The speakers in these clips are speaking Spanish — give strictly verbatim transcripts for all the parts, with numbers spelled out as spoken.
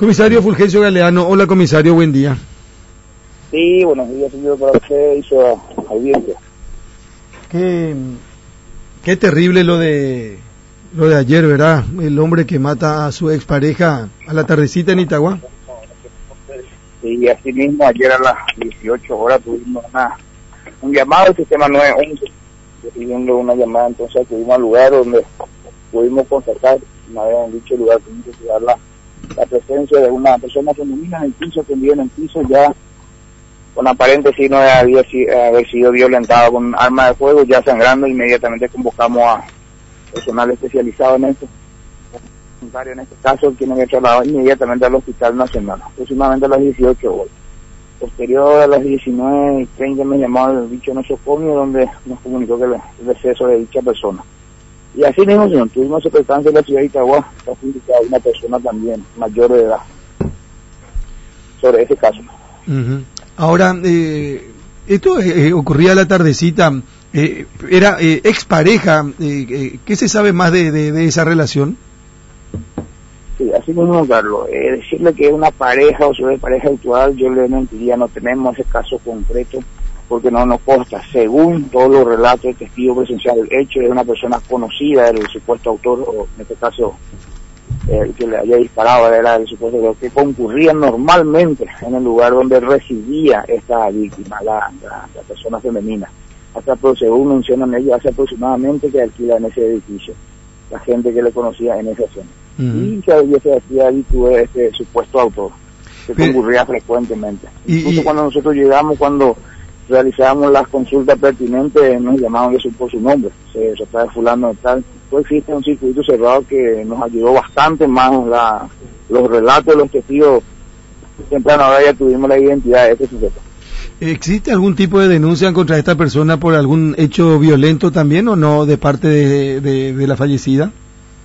Comisario Fulgencio Galeano, hola comisario, buen día. Sí, buenos días, señor, para usted y su audiencia. Qué, qué terrible lo de lo de ayer, ¿verdad? El hombre que mata a su expareja a la tardecita en Itagua. Sí, así mismo, ayer a las dieciocho horas tuvimos una, un llamado al sistema nueve once, recibiendo una llamada, entonces acudimos al lugar donde pudimos constatar, me habían dicho el lugar, tuvimos que dar la, la presencia de una persona femenina en el piso, tendida en el piso, ya con aparente signo de había, haber sido violentada con arma de fuego, ya sangrando. Inmediatamente convocamos a personal especializado en esto, en este caso, quien había trasladado inmediatamente al Hospital Nacional, aproximadamente a las dieciocho horas. Posterior a las diecinueve treinta me llamó el dicho nosocomio, donde nos comunicó que el, el deceso de dicha persona. Y así mismo, señor, tuvimos circunstancia en la ciudad de Itagua, está indicada una persona también mayor de edad sobre ese caso. Uh-huh. Ahora, eh, esto eh, ocurría a la tardecita, eh, era eh, expareja, eh, eh, ¿qué se sabe más de, de, de esa relación? Sí, así mismo, Carlos, eh, decirle que es una pareja o su pareja actual, yo le mentiría, no tenemos ese caso concreto, porque no nos consta. Según todos los relatos de testigos presenciales, el hecho es una persona conocida del supuesto autor, o en este caso el que le haya disparado era el supuesto autor, que concurría normalmente en el lugar donde residía esta víctima, la, la, la persona femenina. Hasta, según mencionan ellos, hace aproximadamente que alquila en ese edificio, la gente que le conocía en esa zona. Uh-huh. Y se, se hacía habitué a este supuesto autor, que Pero, concurría frecuentemente. Y, Incluso y, cuando nosotros llegamos, cuando realizábamos las consultas pertinentes, nos llamaban eso por su nombre, se trataba de fulano de tal. Pues existe un circuito cerrado que nos ayudó bastante más la, los relatos de los testigos. Temprano ahora ya tuvimos la identidad de este sujeto. ¿Existe algún tipo de denuncia contra esta persona por algún hecho violento también o no de parte de, de, de la fallecida?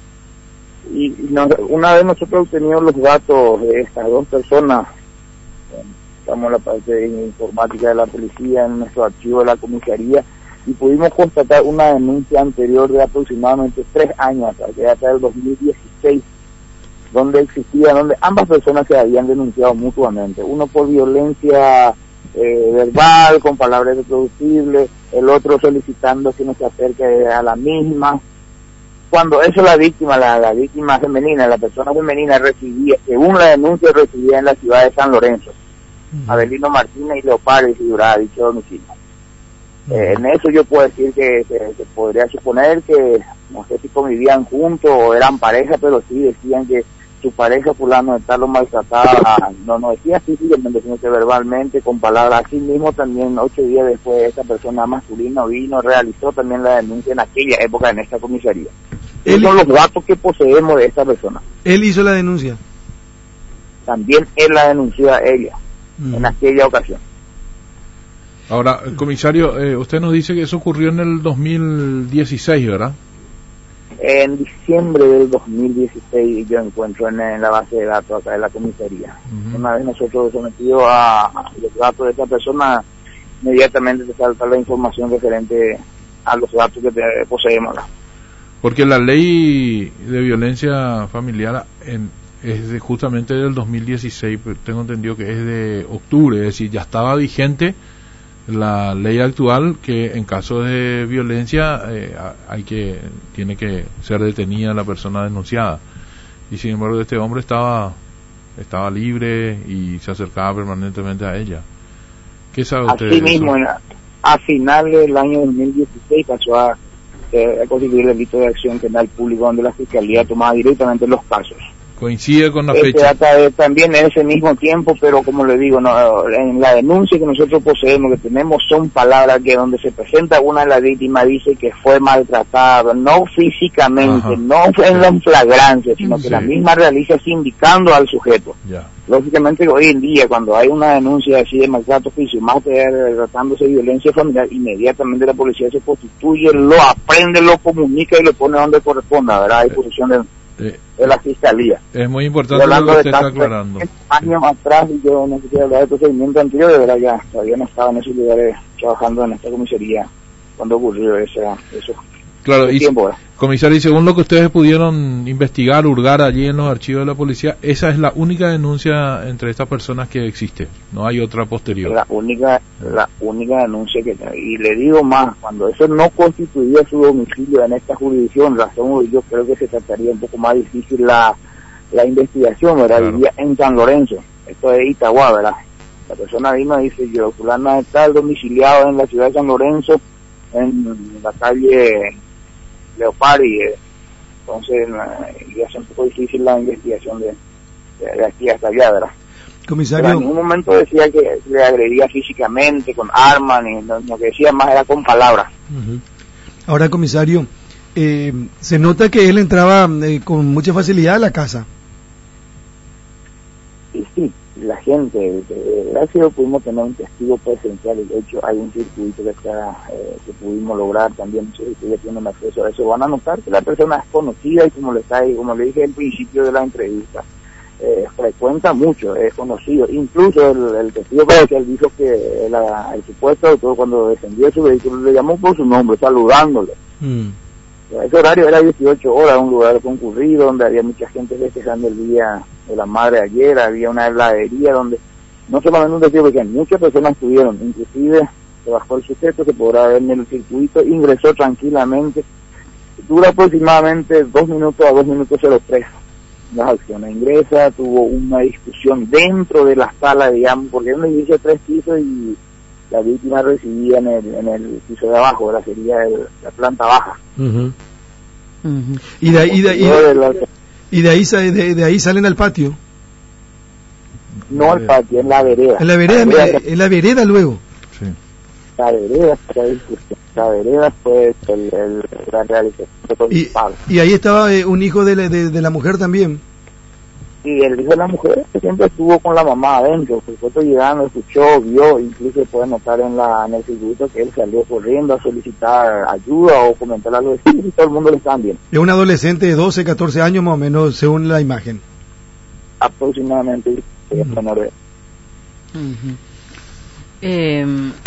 Y no, una vez nosotros obtenido los datos de estas dos personas, estamos en la parte de informática de la policía, en nuestro archivo de la comisaría, y pudimos constatar una denuncia anterior de aproximadamente tres años atrás, que hasta el dos mil dieciséis, donde existía, donde ambas personas se habían denunciado mutuamente, uno por violencia eh, verbal, con palabras reproducibles, el otro solicitando que no se acerque a la misma. Cuando eso la víctima, la, la víctima femenina, la persona femenina residía, según la denuncia, residía en la ciudad de San Lorenzo, uh-huh. Avelino Martínez y Leopardo, y figuraba dicho domicilio. Uh-huh. Eh, en eso yo puedo decir que se podría suponer que, no sé si convivían juntos o eran pareja, pero sí decían que su pareja fulano de tal lo maltrataba, no, no decía físicamente, sino que verbalmente, con palabras. Así mismo también, ocho días después, esa persona masculina vino, realizó también la denuncia en aquella época en esta comisaría. Esos son los datos que poseemos de esta persona. ¿Él hizo la denuncia? También él la denunció a ella, mm. en aquella ocasión. Ahora, comisario, eh, usted nos dice que eso ocurrió en el dos mil dieciséis, ¿verdad? En diciembre del dos mil dieciséis yo encuentro en, en la base de datos acá de la comisaría. Uh-huh. Una vez nosotros sometidos a, a los datos de esta persona, inmediatamente te salta la información referente a los datos que te, poseemos acá. Porque la ley de violencia familiar en, es de, justamente del dos mil dieciséis, pero tengo entendido que es de octubre, es decir, ya estaba vigente la ley actual que en caso de violencia eh, hay que tiene que ser detenida la persona denunciada, y sin embargo este hombre estaba estaba libre y se acercaba permanentemente a ella. ¿Qué sabe usted? Así mismo, a finales del año dos mil dieciséis pasó a, eh, a constituir el delito de acción penal público, donde la fiscalía tomaba directamente los casos. Coincide con la este fecha. Data también en ese mismo tiempo, pero como le digo, no, en la denuncia que nosotros poseemos, que tenemos, son palabras que donde se presenta una de las víctimas dice que fue maltratada, no físicamente, Ajá. no en la flagrancia, sino sí. que la misma realiza indicando al sujeto. Ya. Lógicamente hoy en día, cuando hay una denuncia así de maltrato físico, más tratándose de violencia familiar, inmediatamente la policía se constituye, lo aprende, lo comunica y lo pone donde corresponda, ¿verdad? A disposición de... Eh, de la fiscalía. Es muy importante lo que usted está aclarando. Años atrás, y yo no quería hablar de procedimiento anterior, de verdad ya todavía no estaba en esos lugares trabajando en esta comisaría cuando ocurrió esa, eso. Claro, y tiempo, comisario, y según lo que ustedes pudieron investigar, hurgar allí en los archivos de la policía, esa es la única denuncia entre estas personas que existe, no hay otra posterior. La única, la única denuncia que y le digo más, cuando eso no constituía su domicilio en esta jurisdicción, razón yo creo que se trataría un poco más difícil la, la investigación, ¿verdad? Claro. Vivía en San Lorenzo, esto es Itagua, ¿verdad? La persona vino y dice, yo, fulana está domiciliado en la ciudad de San Lorenzo, en la calle Leopari, eh, entonces ya es un poco difícil la investigación de, de, de aquí hasta allá, ¿verdad? Comisario. Pero en ningún momento decía que le agredía físicamente, con armas, ni lo, lo que decía más era con palabras. Uh-huh. Ahora, comisario, eh, se nota que él entraba eh, con mucha facilidad a la casa. Sí, sí, la gente, eh, gracias a pudimos tener un testigo presencial, de hecho hay un circuito que está, eh, que pudimos lograr también, si ustedes tienen acceso a eso, van a notar que la persona es conocida y como le, está, como le dije al principio de la entrevista, eh, frecuenta mucho, es conocido, incluso el, el testigo presencial dijo que la, el supuesto autor cuando descendió su vehículo le llamó por su nombre, saludándole. Mm. Ese horario era dieciocho horas, un lugar concurrido donde había mucha gente festejando el día de la madre ayer, había una heladería donde no solamente un testigo, porque muchas personas estuvieron, inclusive se bajó el sujeto, se podrá ver en el circuito, ingresó tranquilamente, dura aproximadamente dos minutos a dos minutos cero tres las acciones, ingresa, tuvo una discusión dentro de la sala, digamos, porque es un edificio de tres pisos y la víctima residía en el, en el piso de abajo, ahora sería el, la planta baja. Uh-huh. Uh-huh. Y de ahí, y de, y de, y de ahí, de, de ahí salen al patio. No al patio, en la vereda. En la vereda, la vereda, en la vereda luego. Sí. La vereda, la vereda fue el, el, la realización. Y, y ahí estaba eh, un hijo de la, de, de la mujer también. Y el hijo de la mujer que siempre estuvo con la mamá adentro, por supuesto llegando, escuchó, vio, incluso puede notar en la en el circuito que él salió corriendo a solicitar ayuda o comentar algo de sí, y todo el mundo le estaba viendo. Es un adolescente de doce, catorce años más o menos, según la imagen. Aproximadamente, uh-huh. menor de... Uh-huh. eh,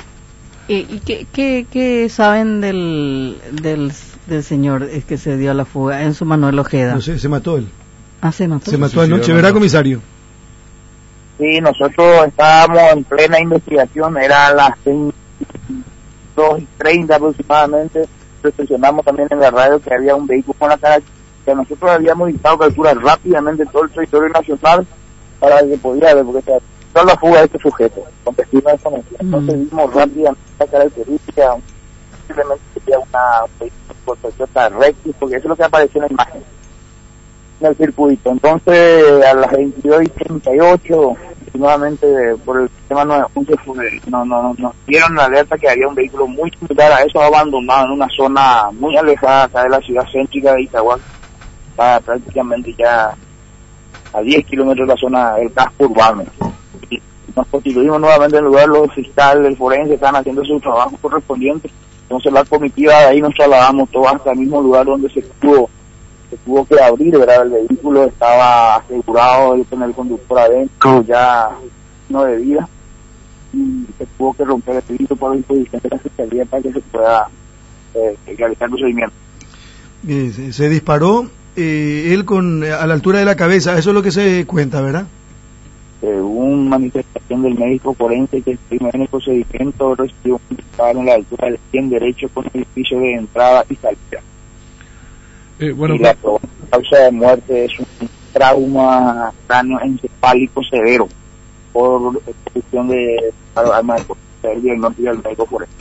¿Y qué, qué, qué saben del, del, del señor que se dio a la fuga, Enzo Manuel Ojeda? No sé, se mató él. Ah, se mató. Se mató anoche, ¿verdad, comisario? Sí, nosotros estábamos en plena investigación, era las dos y treinta aproximadamente, reflexionamos también en la radio que había un vehículo con la cara, que nosotros habíamos dictado capturar rápidamente todo el territorio nacional para que pudiera ver, porque se toda la fuga de este sujeto, con testigos desconocidos. Entonces mm. vimos rápidamente la característica, simplemente sería una por Toyota Rectus, porque eso es lo que apareció en la imagen, en el circuito. Entonces a las veintidós y treinta y ocho, nuevamente por el sistema nueve once no, no, no, nos dieron la alerta que había un vehículo muy similar a eso abandonado en una zona muy alejada acá de la ciudad céntrica de Itagua, está prácticamente ya a diez kilómetros de la zona del casco urbano. Y nos constituimos nuevamente en el lugar, los fiscales del forense están haciendo su trabajo correspondiente, entonces la comitiva de ahí nos trasladamos todos hasta el mismo lugar donde se pudo se tuvo que abrir, ¿verdad? El vehículo estaba asegurado con el conductor adentro, ya no de vida, y se tuvo que romper el vehículo por la disposición de la fiscalía para que se pueda eh, realizar el procedimiento. Eh, se, se disparó eh, él con a la altura de la cabeza, eso es lo que se cuenta, ¿verdad? Según manifestación del médico forense que exprime en el procedimiento, recibió un disparo en la altura del cien derecho con el edificio de entrada y salida. Eh, bueno, y la causa de muerte es un trauma cráneoencefálico severo por exposición de armas de diagnóstico del médico forense.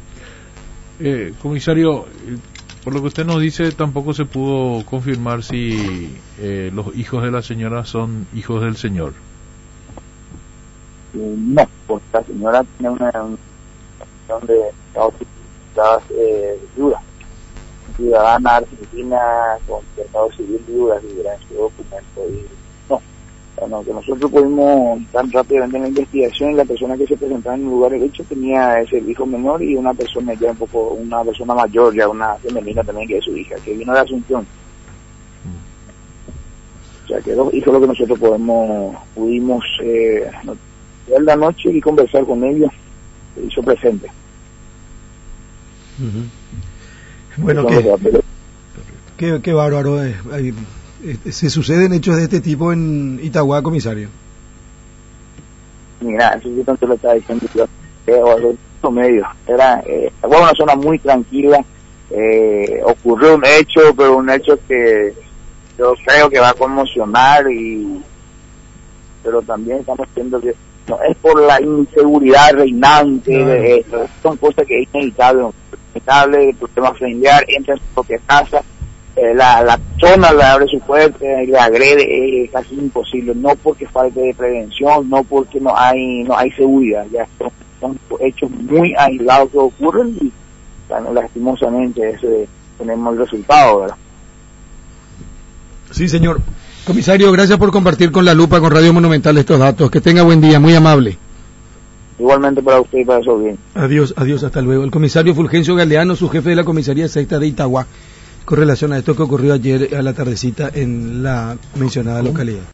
Eh, comisario, por lo que usted nos dice, tampoco se pudo confirmar si eh, los hijos de la señora son hijos del señor. No, porque la señora tiene una situación de eh, viuda, ciudadana argentina con estado civil viuda, libera su documento y no, bueno, que nosotros pudimos tan rápidamente en la investigación y la persona que se presentaba en el lugar del hecho tenía ese hijo menor y una persona ya un poco, una persona mayor, ya una femenina también que es su hija, que vino de Asunción. O sea que hizo lo que nosotros podemos, pudimos eh, ver la noche y conversar con ellos, se hizo presente. Uh-huh. Bueno, qué, qué, qué bárbaro. Eh. Hay, eh, ¿se suceden hechos de este tipo en Itagua, comisario? Mira, eso yo tanto lo estaba diciendo yo, eh, o los medios. Era, eh, Itagua es una zona muy tranquila, eh, ocurrió un hecho, pero un hecho que yo creo que va a conmocionar, y pero también estamos viendo que no es por la inseguridad reinante, no. de esto, son cosas que es inevitable, inevitable, el problema familiar, entra en su propia casa, eh, la, la zona le abre su puerta y le agrede, es casi imposible, no porque falte de prevención, no porque no hay no hay seguridad, ya son, son hechos muy aislados que ocurren y bueno, lastimosamente ese, tenemos el resultado, ¿verdad? Sí, señor. Comisario, gracias por compartir con La Lupa, con Radio Monumental, estos datos. Que tenga buen día, muy amable. Igualmente para usted y para eso bien. Adiós, adiós, hasta luego. El comisario Fulgencio Galeano, su jefe de la comisaría sexta de Itagua, con relación a esto que ocurrió ayer a la tardecita en la mencionada localidad.